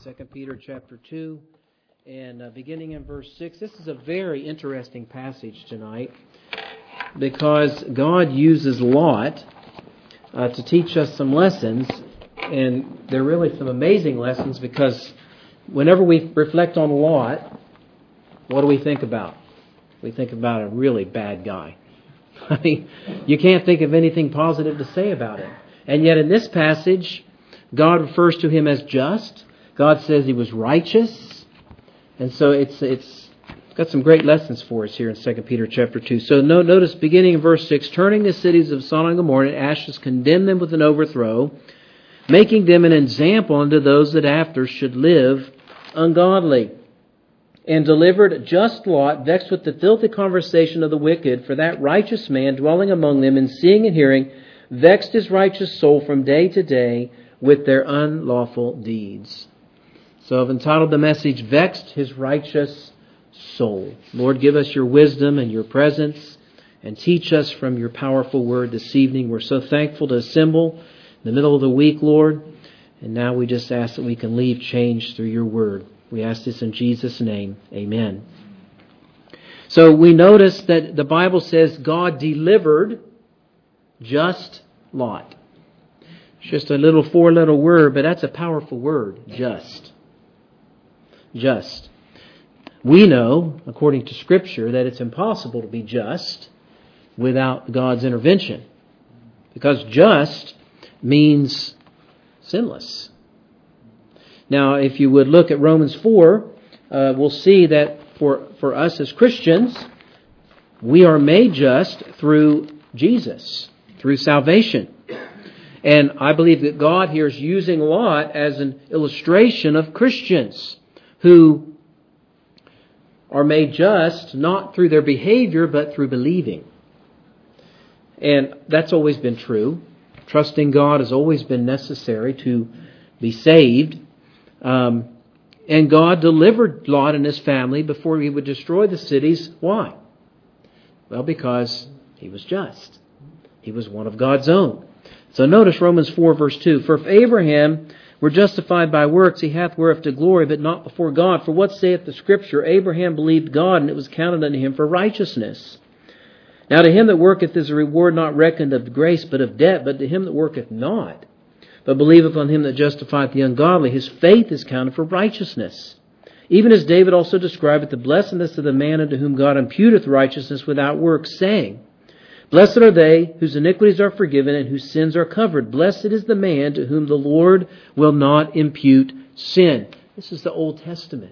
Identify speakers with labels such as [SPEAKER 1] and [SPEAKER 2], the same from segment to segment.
[SPEAKER 1] 2 Peter chapter 2, and beginning in verse 6. This is a very interesting passage tonight because God uses Lot to teach us some lessons, and they're really some amazing lessons because whenever we reflect on Lot, what do we think about? We think about a really bad guy. I mean, you can't think of anything positive to say about him. And yet in this passage, God refers to him as just. God says he was righteous. And so it's got some great lessons for us here in 2 Peter chapter 2. So notice beginning in verse 6, turning the cities of Sodom and Gomorrah and ashes, condemn them with an overthrow, making them an example unto those that after should live ungodly. And delivered just Lot, vexed with the filthy conversation of the wicked, for that righteous man dwelling among them and seeing and hearing, vexed his righteous soul from day to day with their unlawful deeds. So I've entitled the message, Vexed His Righteous Soul. Lord, give us your wisdom and your presence and teach us from your powerful word this evening. We're so thankful to assemble in the middle of the week, Lord. And now we just ask that we can leave changed through your word. We ask this in Jesus' name. Amen. So we notice that the Bible says God delivered just Lot. It's just a little four-letter word, but that's a powerful word, just. Just. We know, according to Scripture, that it's impossible to be just without God's intervention. Because just means sinless. Now, if you would look at Romans 4, we'll see that for us as Christians, we are made just through Jesus, through salvation. And I believe that God here is using Lot as an illustration of Christians who are made just not through their behavior but through believing. And that's always been true. Trusting God has always been necessary to be saved. And God delivered Lot and his family before he would destroy the cities. Why? Well, because he was just. He was one of God's own. So notice Romans 4 verse 2. For if Abraham were justified by works, he hath whereof to glory, but not before God. For what saith the Scripture? Abraham believed God, and it was counted unto him for righteousness. Now to him that worketh is a reward not reckoned of grace, but of debt. But to him that worketh not, but believeth on him that justifieth the ungodly, his faith is counted for righteousness. Even as David also describeth the blessedness of the man unto whom God imputeth righteousness without works, saying, Blessed are they whose iniquities are forgiven and whose sins are covered. Blessed is the man to whom the Lord will not impute sin. This is the Old Testament.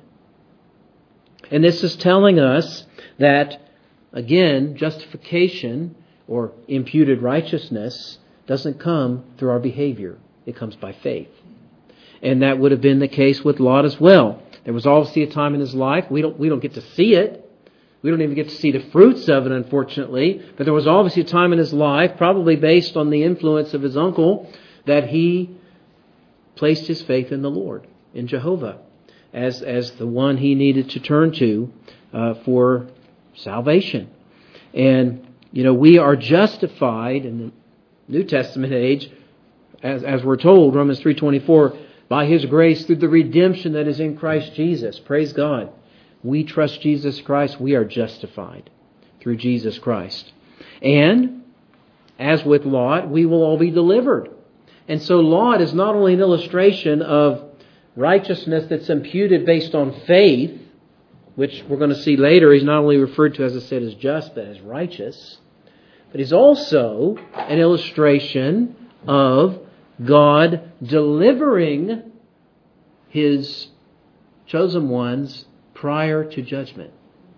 [SPEAKER 1] And this is telling us that, again, justification or imputed righteousness doesn't come through our behavior. It comes by faith. And that would have been the case with Lot as well. There was obviously a time in his life, we don't get to see it. We don't even get to see the fruits of it, unfortunately. But there was obviously a time in his life, probably based on the influence of his uncle, that he placed his faith in the Lord, in Jehovah, as the one he needed to turn to for salvation. And, we are justified in the New Testament age, as we're told, Romans 3:24, by His grace through the redemption that is in Christ Jesus. Praise God. We trust Jesus Christ. We are justified through Jesus Christ. And, as with Lot, we will all be delivered. And so Lot is not only an illustration of righteousness that's imputed based on faith, which we're going to see later, he's not only referred to, as I said, as just, but as righteous, but he's also an illustration of God delivering His chosen ones prior to judgment.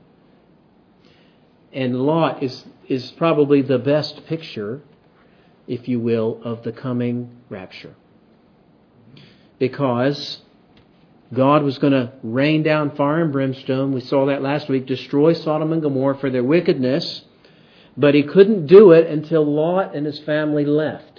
[SPEAKER 1] And Lot is probably the best picture, if you will, of the coming rapture. Because God was going to rain down fire and brimstone. We saw that last week. Destroy Sodom and Gomorrah for their wickedness. But He couldn't do it until Lot and his family left.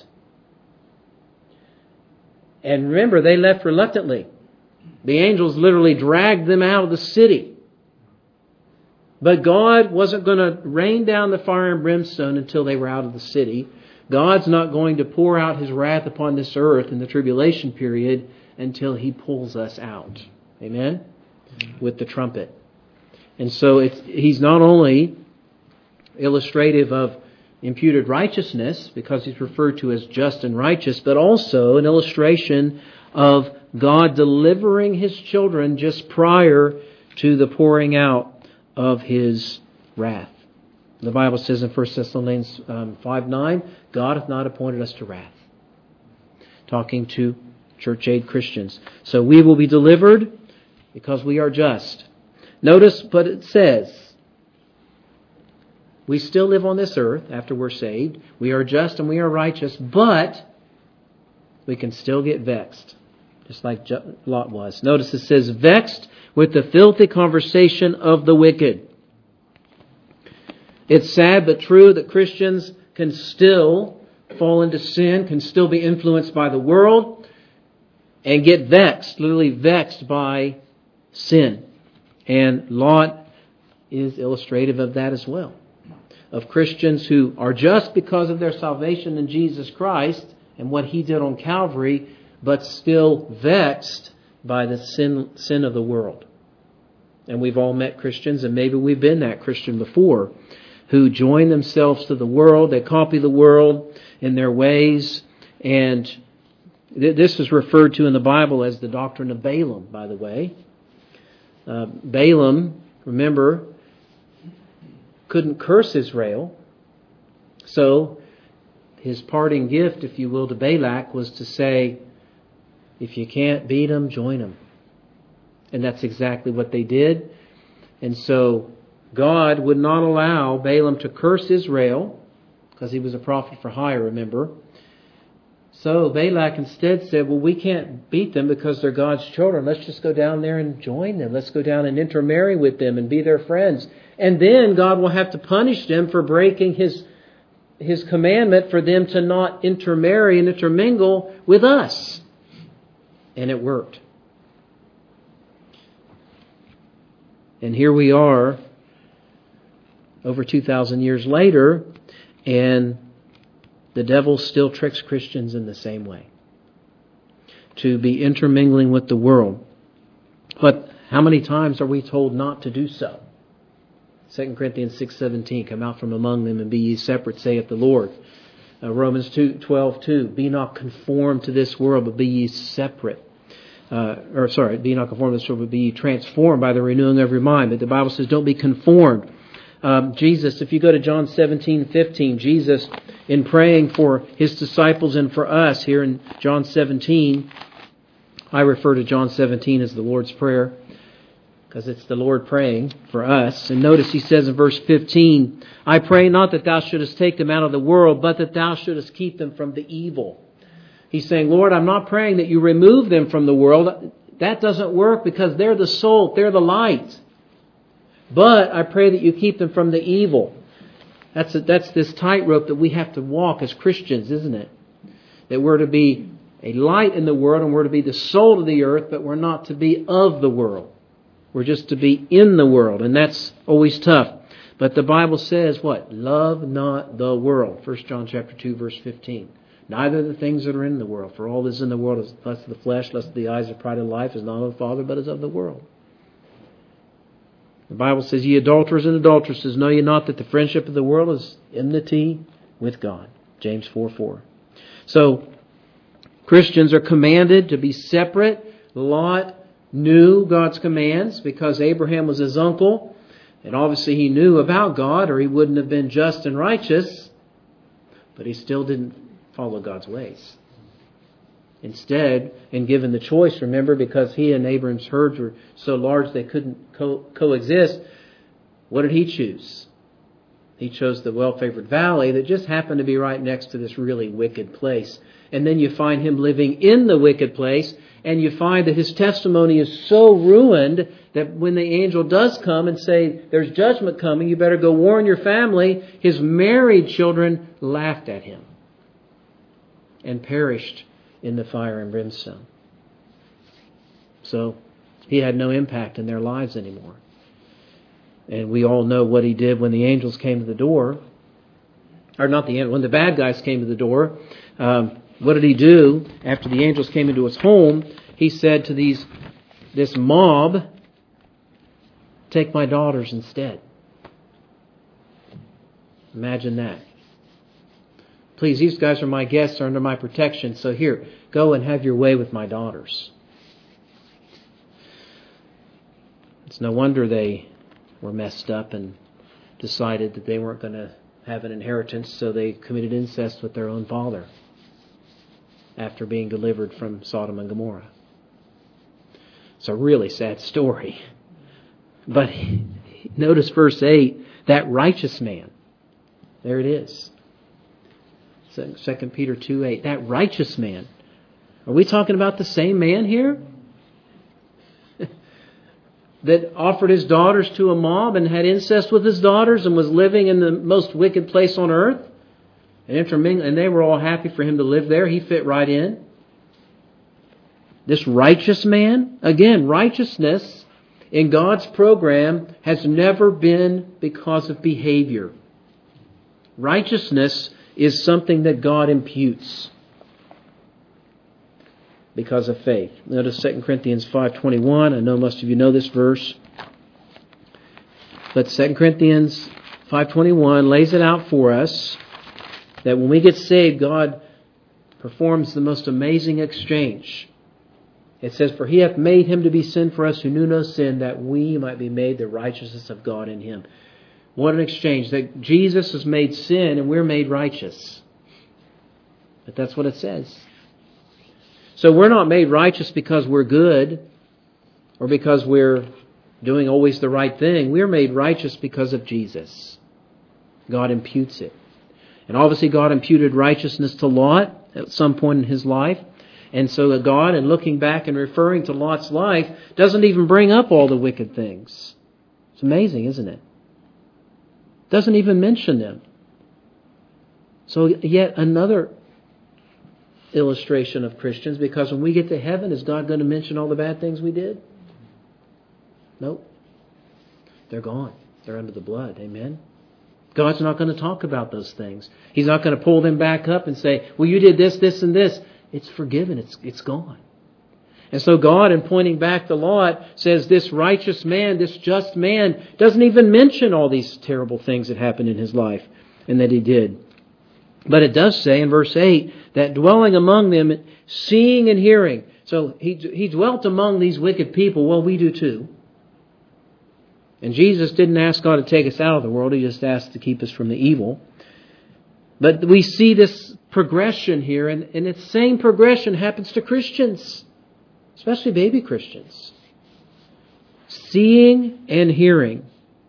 [SPEAKER 1] And remember, they left reluctantly. The angels literally dragged them out of the city. But God wasn't going to rain down the fire and brimstone until they were out of the city. God's not going to pour out His wrath upon this earth in the tribulation period until He pulls us out. Amen? With the trumpet. And so He's not only illustrative of imputed righteousness, because He's referred to as just and righteous, but also an illustration of God delivering His children just prior to the pouring out of His wrath. The Bible says in 1 Thessalonians 5:9, God hath not appointed us to wrath. Talking to church-age Christians. So we will be delivered because we are just. Notice what it says. We still live on this earth after we're saved. We are just and we are righteous, but we can still get vexed, just like Lot was. Notice it says, vexed with the filthy conversation of the wicked. It's sad but true that Christians can still fall into sin, can still be influenced by the world, and get vexed, literally vexed by sin. And Lot is illustrative of that as well. Of Christians who are just because of their salvation in Jesus Christ and what He did on Calvary, but still vexed by the sin of the world. And we've all met Christians, and maybe we've been that Christian before, who join themselves to the world. They copy the world in their ways. And this is referred to in the Bible as the doctrine of Balaam, by the way. Balaam, remember, couldn't curse Israel. So his parting gift, if you will, to Balak was to say, if you can't beat them, join them. And that's exactly what they did. And so God would not allow Balaam to curse Israel, because he was a prophet for hire, remember. So Balak instead said, well, we can't beat them because they're God's children. Let's just go down there and join them. Let's go down and intermarry with them and be their friends. And then God will have to punish them for breaking His commandment for them to not intermarry and intermingle with us. And it worked. And here we are, over 2,000 years later, and the devil still tricks Christians in the same way, to be intermingling with the world. But how many times are we told not to do so? 2 Corinthians 6:17, come out from among them and be ye separate, saith the Lord. Romans 12:2, be not conformed to this world, but be ye separate. Be not conformed to this world, but be ye transformed by the renewing of your mind. But the Bible says don't be conformed. Jesus, if you go to John 17:15, Jesus, in praying for His disciples and for us here in John 17, I refer to John 17 as the Lord's Prayer, because it's the Lord praying for us. And notice He says in verse 15, I pray not that Thou shouldest take them out of the world, but that Thou shouldest keep them from the evil. He's saying, Lord, I'm not praying that You remove them from the world. That doesn't work because they're the salt, they're the light. But I pray that You keep them from the evil. That's this tightrope that we have to walk as Christians, isn't it? That we're to be a light in the world and we're to be the salt of the earth, but we're not to be of the world. We're just to be in the world, and that's always tough. But the Bible says what? Love not the world. 1 John chapter 2, verse 15. Neither the things that are in the world. For all that is in the world is lust of the flesh, lust of the eyes, the pride of life, is not of the Father, but is of the world. The Bible says, ye adulterers and adulteresses, know ye not that the friendship of the world is enmity with God? James 4:4. So, Christians are commanded to be separate. Lot knew God's commands because Abraham was his uncle. And obviously he knew about God or he wouldn't have been just and righteous. But he still didn't follow God's ways. Instead, and given the choice, remember, because he and Abraham's herds were so large they couldn't coexist, what did he choose? He chose the well-favored valley that just happened to be right next to this really wicked place. And then you find him living in the wicked place, and you find that his testimony is so ruined that when the angel does come and say, there's judgment coming, you better go warn your family, his married children laughed at him and perished in the fire and brimstone. So he had no impact in their lives anymore. And we all know what he did when the angels came to the door. Or not the angels, when the bad guys came to the door. What did he do after the angels came into his home? he said to this mob, take my daughters instead. Imagine that. Please, these guys are my guests, are under my protection, so here, go and have your way with my daughters. It's no wonder they were messed up and decided that they weren't going to have an inheritance, so they committed incest with their own father after being delivered from Sodom and Gomorrah. It's a really sad story. But notice verse 8, that righteous man. There it is. 2 Peter 2:8. That righteous man. Are we talking about the same man here? That offered his daughters to a mob and had incest with his daughters and was living in the most wicked place on earth? And they were all happy for him to live there. He fit right in. This righteous man, again, righteousness in God's program has never been because of behavior. Righteousness is something that God imputes because of faith. Notice 2 Corinthians 5:21. I know most of you know this verse. But 2 Corinthians 5:21 lays it out for us that when we get saved, God performs the most amazing exchange. It says, for he hath made him to be sin for us who knew no sin, that we might be made the righteousness of God in him. What an exchange. That Jesus has made sin and we're made righteous. But that's what it says. So we're not made righteous because we're good or because we're doing always the right thing. We're made righteous because of Jesus. God imputes it. And obviously God imputed righteousness to Lot at some point in his life. And so God, in looking back and referring to Lot's life, doesn't even bring up all the wicked things. It's amazing, isn't it? Doesn't even mention them. So yet another illustration of Christians, because when we get to heaven, is God going to mention all the bad things we did? Nope. They're gone. They're under the blood. Amen? God's not going to talk about those things. He's not going to pull them back up and say, well, you did this, this, and this. It's forgiven. It's gone. And so God, in pointing back to Lot, says this righteous man, this just man, doesn't even mention all these terrible things that happened in his life and that he did. But it does say in verse 8 that dwelling among them, seeing and hearing. So he dwelt among these wicked people. Well, we do too. And Jesus didn't ask God to take us out of the world. He just asked to keep us from the evil. But we see this progression here, and its same progression happens to Christians, especially baby Christians. Seeing and hearing.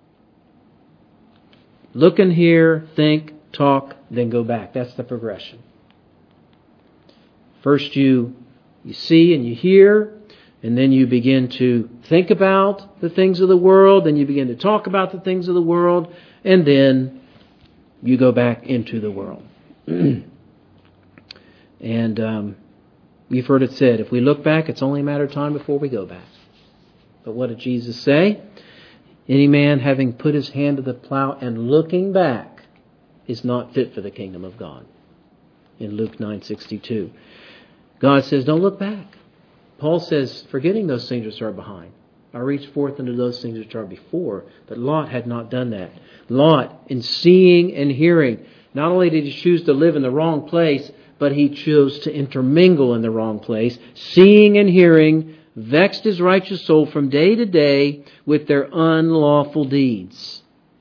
[SPEAKER 1] Look and hear, think, talk, then go back. That's the progression. First you see and you hear, and then you begin to think about the things of the world, then you begin to talk about the things of the world, and then you go back into the world. And you've heard it said, if we look back, it's only a matter of time before we go back. But what did Jesus say? Any man having put his hand to the plow and looking back is not fit for the kingdom of God. In Luke 9:62. God says, don't look back. Paul says, forgetting those things which are behind, I reach forth into those things which are before. But Lot had not done that. Lot, in seeing and hearing, not only did he choose to live in the wrong place, but he chose to intermingle in the wrong place. Seeing and hearing, vexed his righteous soul from day to day with their unlawful deeds.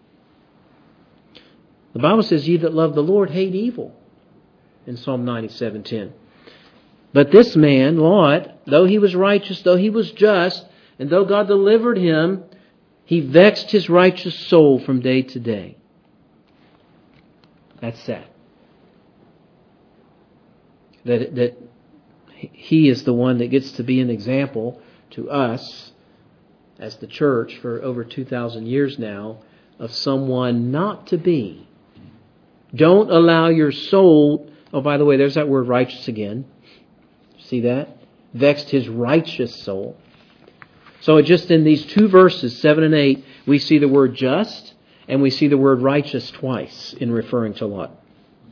[SPEAKER 1] The Bible says, ye that love the Lord hate evil, in Psalm 97:10. But this man, Lot, though he was righteous, though he was just, and though God delivered him, he vexed his righteous soul from day to day. That's sad. That he is the one that gets to be an example to us as the church for over 2,000 years now of someone not to be. Don't allow your soul... Oh, by the way, there's that word righteous again. See that? Vexed his righteous soul. So just in these two verses, 7 and 8, we see the word just and we see the word righteous twice in referring to Lot.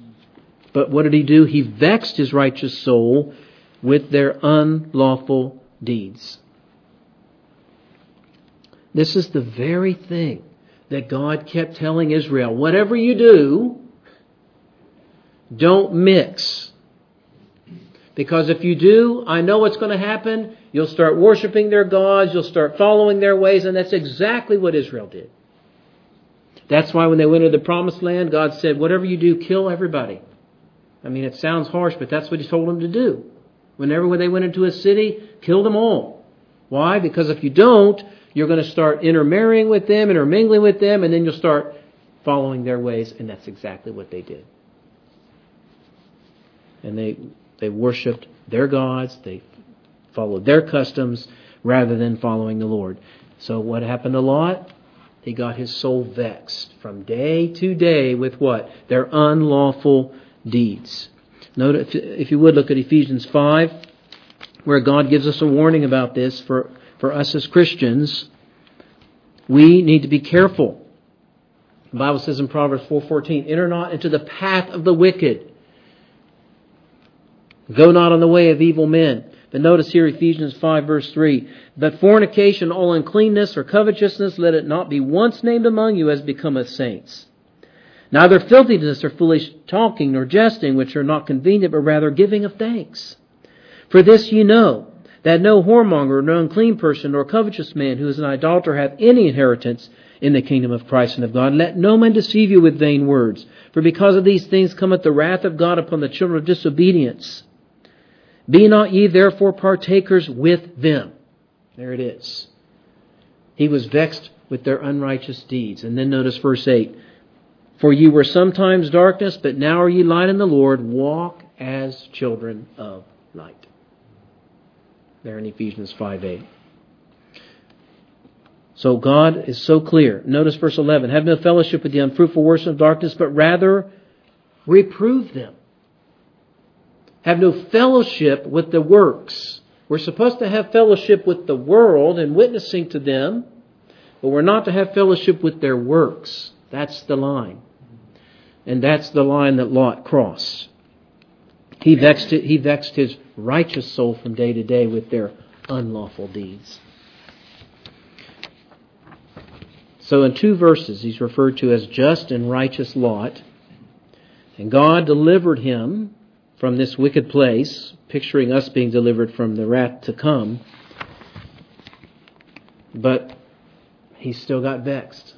[SPEAKER 1] But what did he do? He vexed his righteous soul with their unlawful deeds. This is the very thing that God kept telling Israel. Whatever you do, don't mix. Because if you do, I know what's going to happen. You'll start worshiping their gods. You'll start following their ways. And that's exactly what Israel did. That's why when they went into the promised land, God said, whatever you do, kill everybody. I mean, it sounds harsh, but that's what He told them to do. Whenever they went into a city, kill them all. Why? Because if you don't, you're going to start intermarrying with them, intermingling with them, and then you'll start following their ways. And that's exactly what they did. And they worshipped their gods. They followed their customs rather than following the Lord. So what happened to Lot? He got his soul vexed from day to day with what? Their unlawful deeds. Note, if you would, look at Ephesians 5, where God gives us a warning about this for us as Christians. We need to be careful. The Bible says in Proverbs 4:14, enter not into the path of the wicked. Go not on the way of evil men. But notice here Ephesians 5 verse 3. But fornication, all uncleanness or covetousness, let it not be once named among you as becometh saints. Neither filthiness or foolish talking nor jesting, which are not convenient, but rather giving of thanks. For this ye know, that no whoremonger, no unclean person, nor covetous man who is an idolater hath any inheritance in the kingdom of Christ and of God. Let no man deceive you with vain words. For because of these things cometh the wrath of God upon the children of disobedience. Be not ye therefore partakers with them. There it is. He was vexed with their unrighteous deeds. And then notice verse 8. For ye were sometimes darkness, but now are ye light in the Lord. Walk as children of light. There in Ephesians 5:8. So God is so clear. Notice verse 11. Have no fellowship with the unfruitful works of darkness, but rather reprove them. Have no fellowship with the works. We're supposed to have fellowship with the world and witnessing to them, but we're not to have fellowship with their works. That's the line. And that's the line that Lot crossed. He vexed his righteous soul from day to day with their unlawful deeds. So in 2 verses, he's referred to as just and righteous Lot. And God delivered him from this wicked place, picturing us being delivered from the wrath to come. But he still got vexed.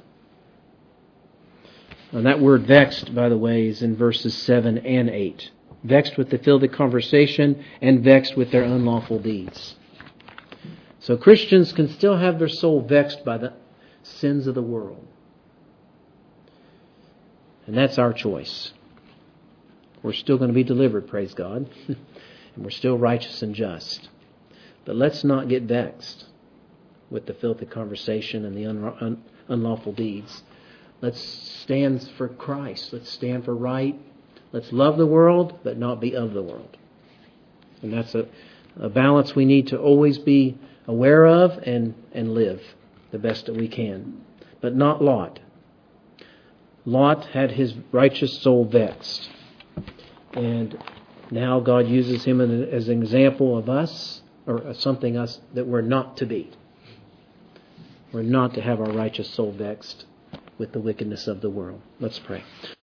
[SPEAKER 1] And that word vexed, by the way, is in verses 7 and 8. Vexed with the filthy conversation and vexed with their unlawful deeds. So Christians can still have their soul vexed by the sins of the world. And that's our choice. We're still going to be delivered, praise God. And we're still righteous and just. But let's not get vexed with the filthy conversation and the unlawful deeds. Let's stand for Christ. Let's stand for right. Let's love the world, but not be of the world. And that's a balance we need to always be aware of and live the best that we can. But not Lot. Lot had his righteous soul vexed. And now God uses him as an example of us, or something us that we're not to be. We're not to have our righteous soul vexed with the wickedness of the world. Let's pray.